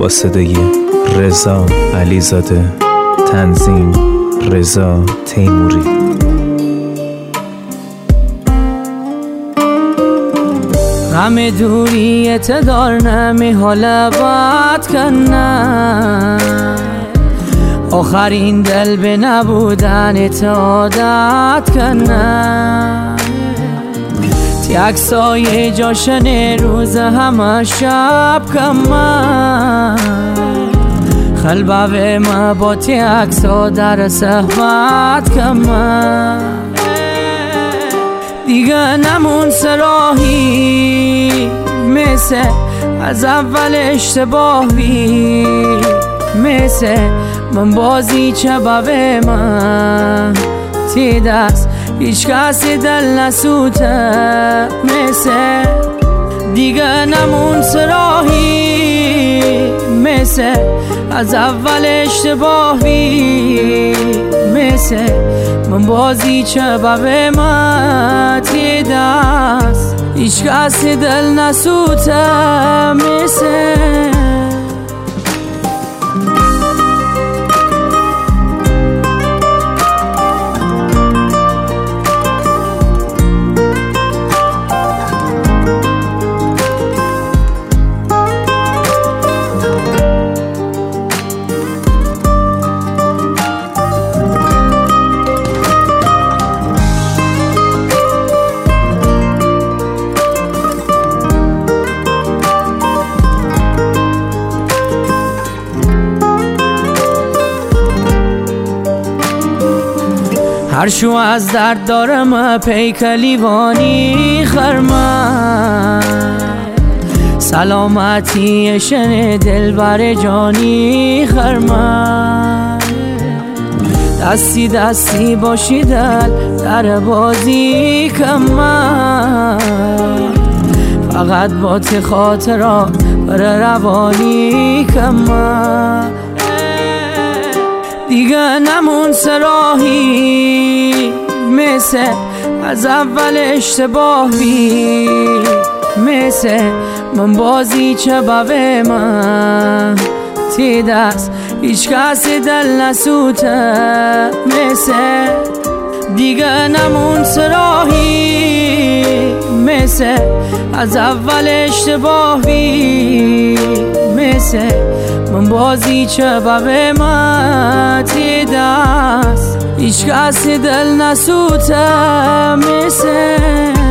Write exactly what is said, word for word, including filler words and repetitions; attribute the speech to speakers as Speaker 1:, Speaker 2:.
Speaker 1: با صدای رضا علیزاده، تنظیم رضا تیموری.
Speaker 2: غم دوریت دارم حالا بات کنم، آخرین دل به نبودنت عادت کنم. یک سایه جاشن روز همه شب کمم، خلبه ما با تیکسا در صحبت کمم. دیگه نمون سراحی مثل از اول اشتباهی، مثل من بازی چه بابه من تی دست هیچ کسی دل نسوته، مثل دیگه نمون سراحی مثل از اول اشتباهی، مثل من بازی چه بابه من تی دست هیچ کسی دل نسوته، مثل هر شو از درد دارم پیکلیوانی خرمن، سلامتی شن دل بر جانی خرمن. دستی دستی باشی دل در بازی کمن، فقط با تی خاطرات بر روانی کمن. دیگه نمون سراحی مثل از اول اشتباهی، مثل من بازی چه بابه من تی دست هیچ کسی دل نسوته، مثل دیگه نمون سراحی مثل از اول اشتباهی، مثل من بازی چه بابه من تی دست هیچ کسی دل نسوته، مثل